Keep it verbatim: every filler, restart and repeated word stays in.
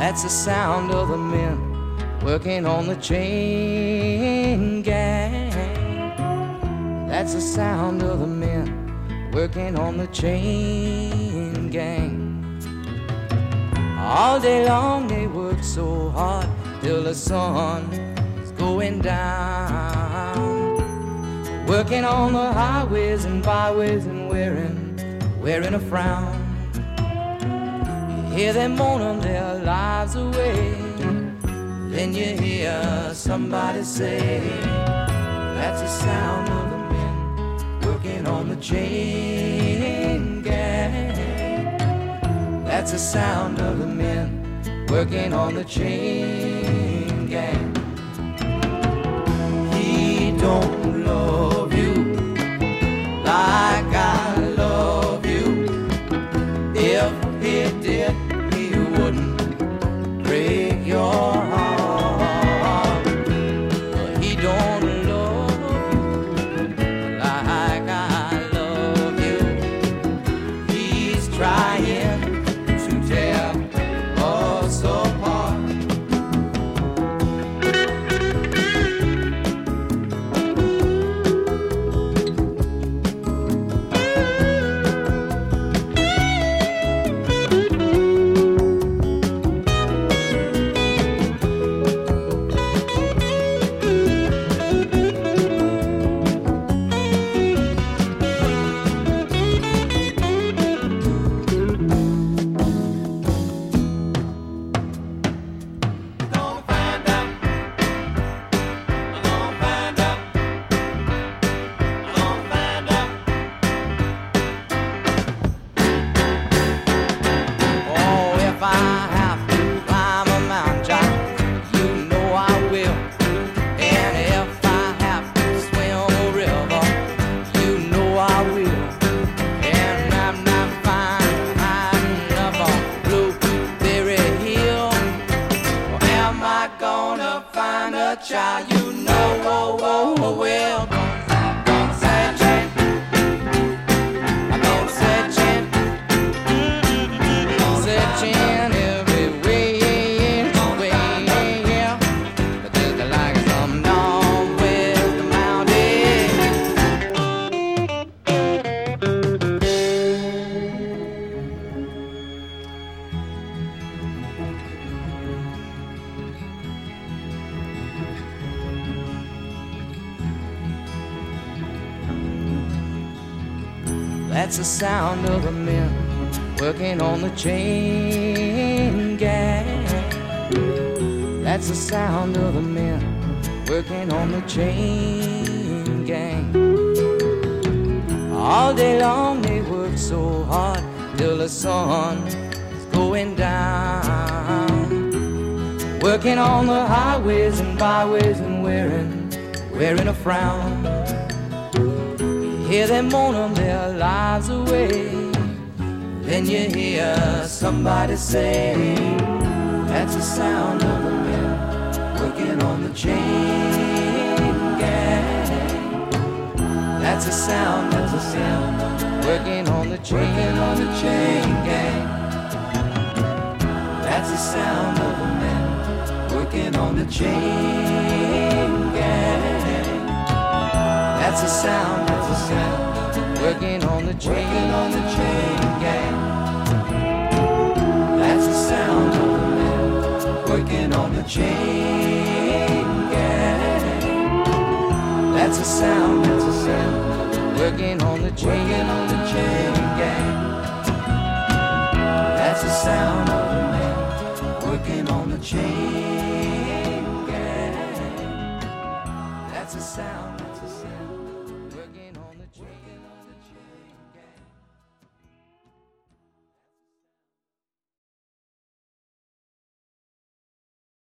That's the sound of the men working on the chain gang. That's the sound of the men working on the chain gang. All day long they work so hard till the sun is going down, working on the highways and byways and wearing, wearing a frown. You hear them moaning their lives away, then you hear somebody say, that's the sound of the men working on the chain gang. That's the sound of the men working on the chain gang. He don't love you like I love you. If he did, he wouldn't break your heart. But he don't love you like I love you. He's trying to tear us apart. Child, you know, oh, oh, oh, well, gonna searching, I'm gonna searching, mm-hmm. Searching every way, way, yeah, but just like some north west mountain. That's the sound of the men working on the chain gang. That's the sound of the men working on the chain gang. All day long they work so hard till the sun is going down, working on the highways and byways and wearing, wearing a frown. Hear them moaning their lives away, then you hear somebody say, that's the sound of the men working on the chain gang. That's the sound, that's the sound working on the chain, working on the chain gang. That's the sound of the men working on the chain gang. That's the sound, that's the sound, working on the chain, working on the chain gang. That's the sound of the men working on the chain gang. That's the sound, that's the sound, working on the chain, working on the chain gang.